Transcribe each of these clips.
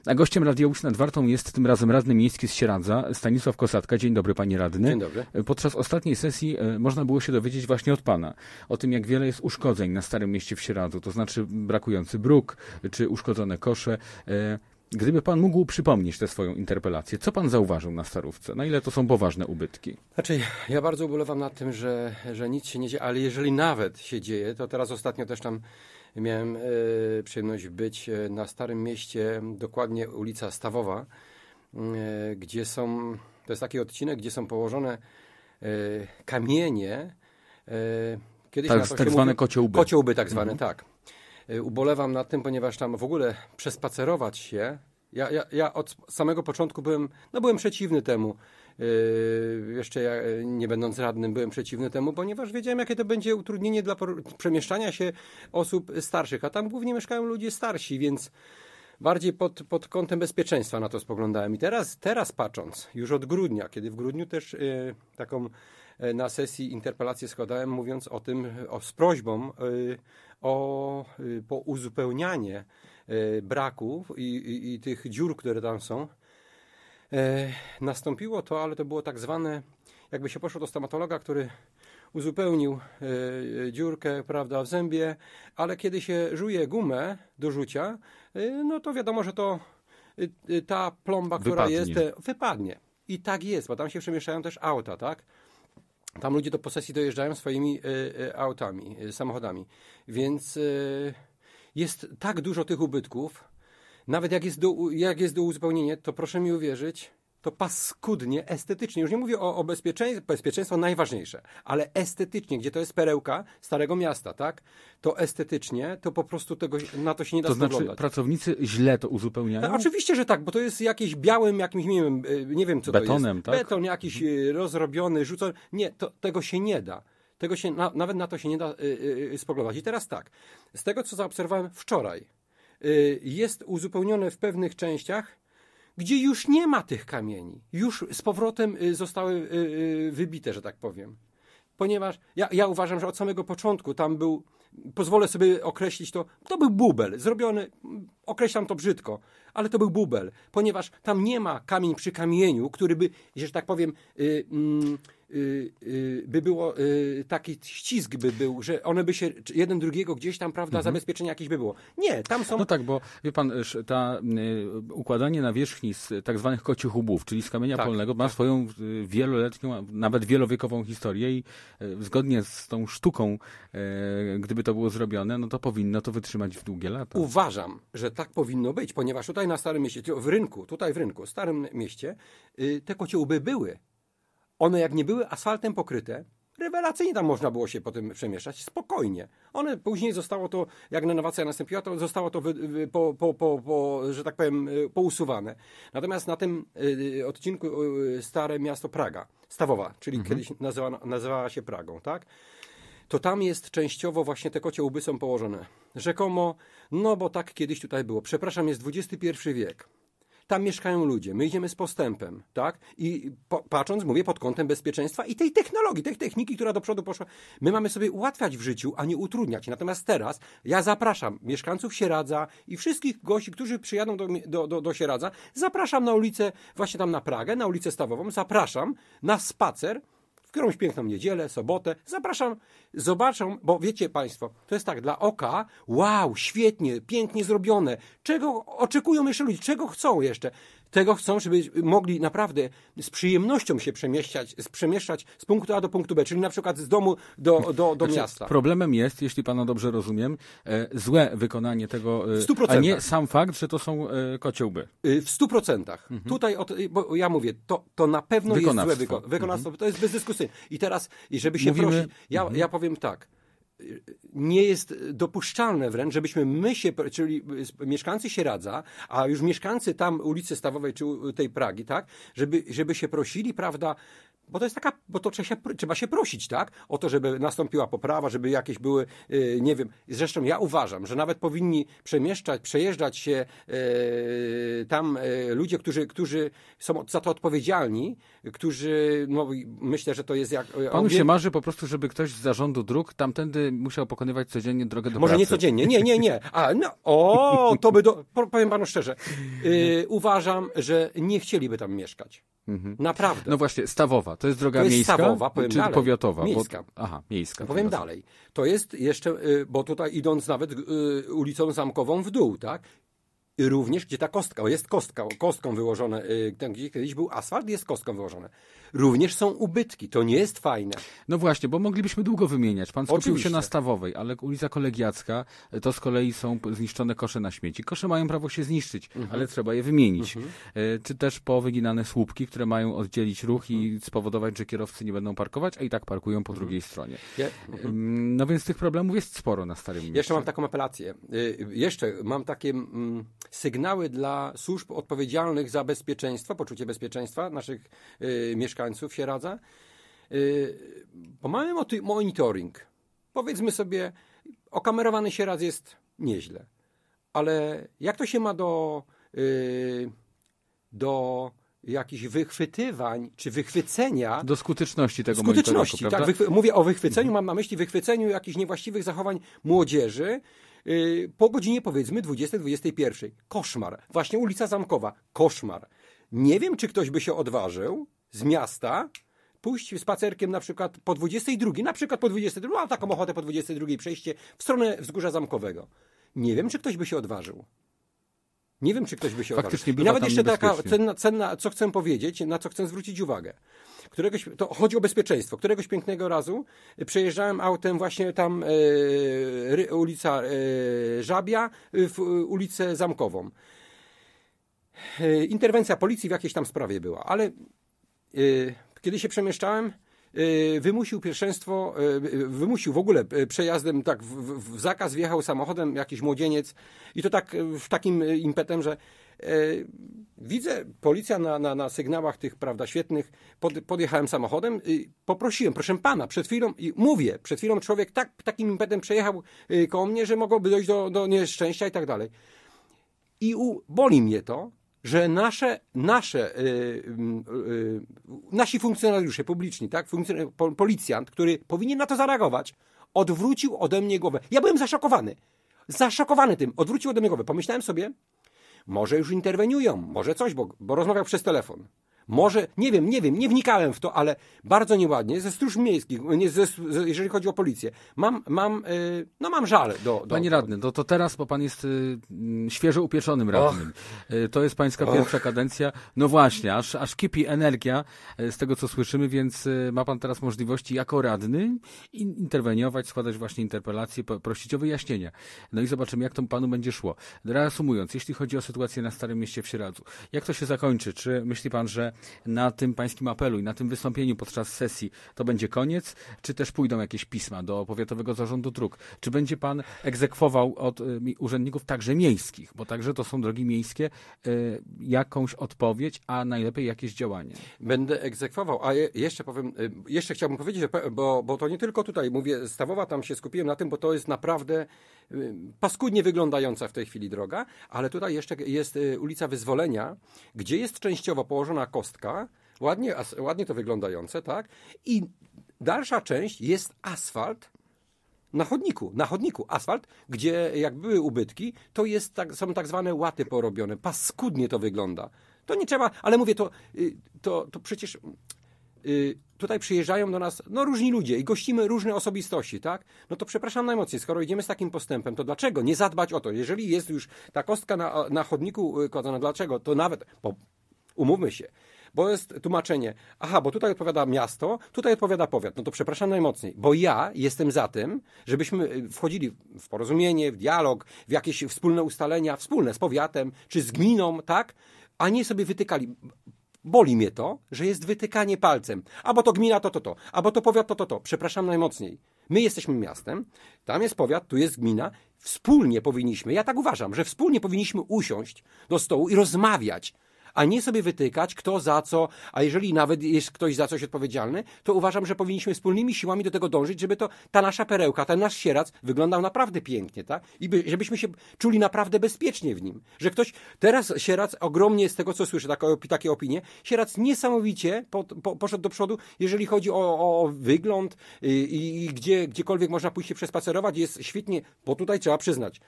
A gościem Radia Łódź nad Wartą jest tym razem radny miejski z Sieradza, Stanisław Kosatka. Dzień dobry, panie radny. Dzień dobry. Podczas ostatniej sesji można było się dowiedzieć właśnie od pana o tym, jak wiele jest uszkodzeń na Starym Mieście w Sieradzu, to znaczy brakujący bruk, czy uszkodzone kosze. Gdyby pan mógł przypomnieć tę swoją interpelację, co pan zauważył na Starówce? Na ile to są poważne ubytki? Znaczy, ja bardzo ubolewam nad tym, że nic się nie dzieje, ale jeżeli nawet się dzieje, to teraz ostatnio też tam miałem przyjemność być na Starym Mieście, dokładnie ulica Stawowa, gdzie są, to jest taki odcinek, gdzie są położone kamienie. Kiedyś tak, na to tak się zwane mówi, kociołby. Kociołby tak zwane, tak. Ubolewam nad tym, ponieważ tam w ogóle przespacerować się, ja od samego początku byłem przeciwny temu. Jeszcze ja, nie będąc radnym, byłem przeciwny temu, ponieważ wiedziałem, jakie to będzie utrudnienie dla przemieszczania się osób starszych, a tam głównie mieszkają ludzie starsi, więc bardziej pod kątem bezpieczeństwa na to spoglądałem. I teraz patrząc, już od grudnia, kiedy w grudniu też taką na sesji interpelację składałem, mówiąc o tym, z prośbą po uzupełnianie braków i tych dziur, które tam są. Nastąpiło to, ale to było tak zwane, jakby się poszło do stomatologa, który uzupełnił dziurkę, prawda, w zębie, ale kiedy się żuje gumę do rzucia, no to wiadomo, że to ta plomba, która jest, wypadnie. I tak jest, bo tam się przemieszczają też auta, tak? Tam ludzie do posesji dojeżdżają swoimi autami, samochodami. Więc jest tak dużo tych ubytków. Nawet jak jest do uzupełnienia, to proszę mi uwierzyć, to paskudnie, estetycznie. Już nie mówię o bezpieczeństwo najważniejsze, ale estetycznie, gdzie to jest perełka Starego Miasta, tak? To estetycznie, to po prostu na to się nie da spoglądać. To znaczy pracownicy źle to uzupełniają? Oczywiście, że tak, bo to jest jakieś białym, jakimś, nie wiem co betonem, to jest. Tak? Beton jakiś rozrobiony, rzucony. Nie, tego się nie da. Nawet na to się nie da spoglądać. I teraz tak, z tego co zaobserwowałem wczoraj, jest uzupełnione w pewnych częściach, gdzie już nie ma tych kamieni. Już z powrotem zostały wybite, że tak powiem. Ponieważ ja uważam, że od samego początku tam był, pozwolę sobie określić to był bubel. Zrobiony, określam to brzydko, ale to był bubel. Ponieważ tam nie ma kamień przy kamieniu, który by, że tak powiem, by było, taki ścisk by był, że one by się jeden drugiego gdzieś tam, prawda, zabezpieczenie jakieś by było. Nie, tam są... No tak, bo wie pan, układanie nawierzchni z tak zwanych kocich łbów, czyli z kamienia polnego, ma swoją wieloletnią, nawet wielowiekową historię i zgodnie z tą sztuką, gdyby to było zrobione, no to powinno to wytrzymać w długie lata. Uważam, że tak powinno być, ponieważ tutaj na Starym Mieście, tutaj w rynku, w Starym Mieście, te kocie łby były. One jak nie były asfaltem pokryte, rewelacyjnie tam można było się potem przemieszczać, spokojnie. One później zostało to, jak renowacja nastąpiła, to zostało to że tak powiem, pousuwane. Natomiast na tym odcinku Stare Miasto Praga, Stawowa, czyli kiedyś nazywała się Pragą, tak? To tam jest częściowo właśnie te kocie łby są położone. Rzekomo, no bo tak kiedyś tutaj było. Przepraszam, jest XXI wiek. Tam mieszkają ludzie, my idziemy z postępem, tak? I patrząc, mówię, pod kątem bezpieczeństwa i tej technologii, tej techniki, która do przodu poszła, my mamy sobie ułatwiać w życiu, a nie utrudniać. Natomiast teraz ja zapraszam mieszkańców Sieradza i wszystkich gości, którzy przyjadą do Sieradza, zapraszam na ulicę, właśnie tam na Pragę, na ulicę Stawową, zapraszam na spacer, w którąś piękną niedzielę, sobotę. Zapraszam, zobaczą, bo wiecie państwo, to jest tak, dla oka, wow, świetnie, pięknie zrobione. Czego oczekują jeszcze ludzie? Czego chcą jeszcze? Tego chcą, żeby mogli naprawdę z przyjemnością się przemieszczać z punktu A do punktu B, czyli na przykład z domu do miasta. Problemem jest, jeśli pana dobrze rozumiem, złe wykonanie tego, w 100%. A nie sam fakt, że to są kocie łby. W 100%. Tutaj, bo ja mówię, to na pewno jest złe wykonawstwo. To jest bezdyskusyjne. I teraz, żeby się prosić, ja powiem tak. Nie jest dopuszczalne wręcz, żebyśmy czyli mieszkańcy Sieradza, a już mieszkańcy tam ulicy Stawowej czy tej Pragi, tak, żeby się prosili, prawda, bo to jest taka, bo to trzeba się prosić, tak? O to, żeby nastąpiła poprawa, żeby jakieś były, nie wiem, zresztą ja uważam, że nawet powinni przejeżdżać się tam ludzie, którzy są za to odpowiedzialni, którzy, no myślę, że to jest jak... Panu się marzy po prostu, żeby ktoś z zarządu dróg tamtędy musiał pokonywać codziennie drogę do Może pracy. nie codziennie, nie. To by powiem panu szczerze, uważam, że nie chcieliby tam mieszkać. Naprawdę. No właśnie, Stawowa, to jest droga miejska, Stawowa, powiem czy dalej. powiatowa? Miejska. Miejska. Powiem dalej. To jest jeszcze, bo tutaj idąc nawet ulicą Zamkową w dół, tak? I również, gdzie ta kostka, jest kostką wyłożone, tam gdzie kiedyś był asfalt, jest kostką wyłożone. Również są ubytki, to nie jest fajne. No właśnie, bo moglibyśmy długo wymieniać. Pan skupił Oczywiście. się na Stawowej, ale ulica Kolegiacka, to z kolei są zniszczone kosze na śmieci. Kosze mają prawo się zniszczyć, ale trzeba je wymienić. Czy też powyginane słupki, które mają oddzielić ruch i spowodować, że kierowcy nie będą parkować, a i tak parkują po drugiej stronie. No więc tych problemów jest sporo na Starym Mieście. Jeszcze mam taką apelację. Jeszcze mam takie sygnały dla służb odpowiedzialnych za bezpieczeństwo, poczucie bezpieczeństwa naszych mieszkańców Sieradza. Bo mamy monitoring. Powiedzmy sobie, okamerowany Sieradz jest nieźle. Ale jak to się ma do jakichś wychwytywań, czy wychwycenia... Do skuteczności tego skuteczności, monitoringu, tak. Mówię o wychwyceniu, mam na myśli wychwyceniu jakichś niewłaściwych zachowań młodzieży po godzinie, powiedzmy, 20-21. Koszmar. Właśnie ulica Zamkowa. Koszmar. Nie wiem, czy ktoś by się odważył z miasta pójść spacerkiem na przykład po 22, mam taką ochotę po 22 przejście w stronę Wzgórza Zamkowego. Nie wiem, czy ktoś by się odważył. Faktycznie I bywa nawet tam jeszcze taka niebezpiecznie. cenna, co chcę powiedzieć, na co chcę zwrócić uwagę. To chodzi o bezpieczeństwo. Któregoś pięknego razu przejeżdżałem autem właśnie tam ulica Żabia w ulicę Zamkową. Interwencja policji w jakiejś tam sprawie była, ale kiedy się przemieszczałem, wymusił w ogóle przejazdem, tak w zakaz wjechał samochodem jakiś młodzieniec i to tak w takim impetem, że widzę policja na sygnałach tych, prawda, świetnych, podjechałem samochodem, poprosiłem, proszę pana, przed chwilą człowiek takim impetem przejechał koło mnie, że mogłoby dojść do nieszczęścia i tak dalej. I boli mnie to, że nasi funkcjonariusze publiczni, tak, policjant, który powinien na to zareagować, odwrócił ode mnie głowę. Ja byłem zaszokowany tym, odwrócił ode mnie głowę. Pomyślałem sobie, może już interweniują, może coś, bo rozmawiał przez telefon. Może, nie wiem, nie wnikałem w to, ale bardzo nieładnie, ze stróż miejskich, jeżeli chodzi o policję, mam żal do... Panie radny, to teraz, bo pan jest świeżo upieczonym radnym. To jest pańska pierwsza kadencja. No właśnie, aż kipi energia z tego, co słyszymy, więc ma pan teraz możliwości jako radny interweniować, składać właśnie interpelacje, prosić o wyjaśnienia. No i zobaczymy, jak to panu będzie szło. Reasumując, jeśli chodzi o sytuację na Starym Mieście w Sieradzu, jak to się zakończy? Czy myśli pan, że na tym pańskim apelu i na tym wystąpieniu podczas sesji to będzie koniec, czy też pójdą jakieś pisma do Powiatowego Zarządu Dróg? Czy będzie pan egzekwował od urzędników także miejskich, bo także to są drogi miejskie, jakąś odpowiedź, a najlepiej jakieś działanie? Będę egzekwował, a jeszcze chciałbym powiedzieć, bo to nie tylko tutaj, mówię, Stawowa, tam się skupiłem na tym, bo to jest naprawdę paskudnie wyglądająca w tej chwili droga, ale tutaj jeszcze jest ulica Wyzwolenia, gdzie jest częściowo położona kostka, ładnie to wyglądające, tak? I dalsza część jest asfalt na chodniku asfalt, gdzie jak były ubytki, to są tak zwane łaty porobione. Paskudnie to wygląda. To nie trzeba, ale mówię, to przecież tutaj przyjeżdżają do nas różni ludzie i gościmy różne osobistości, tak? No to przepraszam najmocniej, skoro idziemy z takim postępem, to dlaczego nie zadbać o to? Jeżeli jest już ta kostka na chodniku kładzona, dlaczego? To nawet, bo umówmy się, bo jest tłumaczenie, bo tutaj odpowiada miasto, tutaj odpowiada powiat. No to przepraszam najmocniej, bo ja jestem za tym, żebyśmy wchodzili w porozumienie, w dialog, w jakieś wspólne ustalenia, wspólne z powiatem, czy z gminą, tak? A nie sobie wytykali. Boli mnie to, że jest wytykanie palcem. Albo to gmina, to. Albo to powiat, to. Przepraszam najmocniej. My jesteśmy miastem, tam jest powiat, tu jest gmina. Wspólnie powinniśmy, ja tak uważam, że wspólnie powinniśmy usiąść do stołu i rozmawiać. a nie sobie wytykać, kto za co, a jeżeli nawet jest ktoś za coś odpowiedzialny, to uważam, że powinniśmy wspólnymi siłami do tego dążyć, żeby ta nasza perełka, ten nasz sierac wyglądał naprawdę pięknie, tak? I żebyśmy się czuli naprawdę bezpiecznie w nim. Że ktoś, teraz sierac ogromnie z tego, co słyszę, takie opinie, sierac niesamowicie poszedł do przodu, jeżeli chodzi o wygląd i gdziekolwiek można pójść się przespacerować, jest świetnie, bo tutaj trzeba przyznać,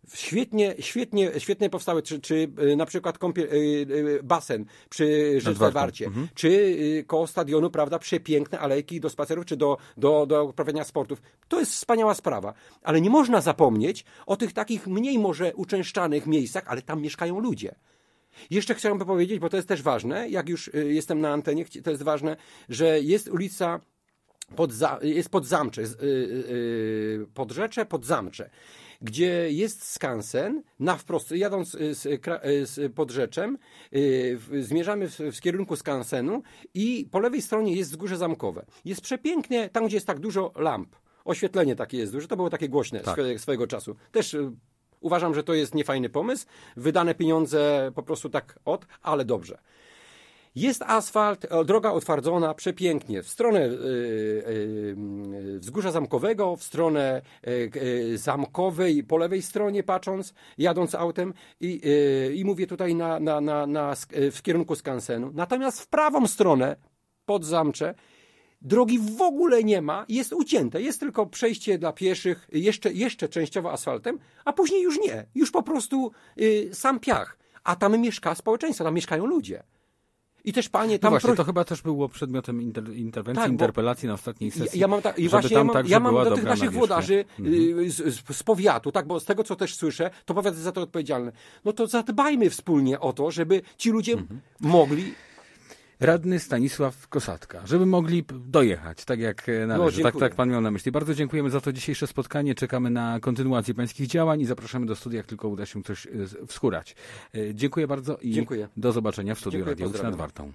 świetnie powstały, czy na przykład basen przy Rzece Warcie, czy koło stadionu, prawda, przepiękne alejki do spacerów, czy do uprawiania sportów. To jest wspaniała sprawa, ale nie można zapomnieć o tych takich mniej może uczęszczanych miejscach, ale tam mieszkają ludzie. Jeszcze chciałbym powiedzieć, bo to jest też ważne, jak już jestem na antenie, to jest ważne, że jest ulica jest Podzamcze, Podrzecze, Podzamcze, gdzie jest skansen, na wprost, jadąc z Podrzeczem, zmierzamy w kierunku skansenu i po lewej stronie jest wzgórze zamkowe. Jest przepięknie, tam gdzie jest tak dużo lamp. Oświetlenie takie jest duże, to było takie głośne swojego czasu. Też uważam, że to jest niefajny pomysł. Wydane pieniądze po prostu tak ale dobrze. Jest asfalt, droga otwardzona przepięknie w stronę wzgórza zamkowego, w stronę zamkowej, po lewej stronie patrząc, jadąc autem i mówię tutaj w kierunku skansenu. Natomiast w prawą stronę, Podzamcze, drogi w ogóle nie ma, jest ucięte, jest tylko przejście dla pieszych, jeszcze częściowo asfaltem, a później już nie, już po prostu sam piach. A tam mieszka społeczeństwo, tam mieszkają ludzie. I też panie tam... No właśnie, to chyba też było przedmiotem interwencji, interpelacji na ostatniej sesji. Ja mam do tych naszych włodarzy z powiatu, tak, bo z tego, co też słyszę, to powiat jest za to odpowiedzialny. No to zadbajmy wspólnie o to, żeby ci ludzie mogli... Radny Stanisław Kosatka, żeby mogli dojechać, tak jak należy. Tak pan miał na myśli. Bardzo dziękujemy za to dzisiejsze spotkanie. Czekamy na kontynuację pańskich działań i zapraszamy do studia, jak tylko uda się coś wskórać. Dziękuję bardzo i do zobaczenia w studiu Radia Łódź nad Wartą.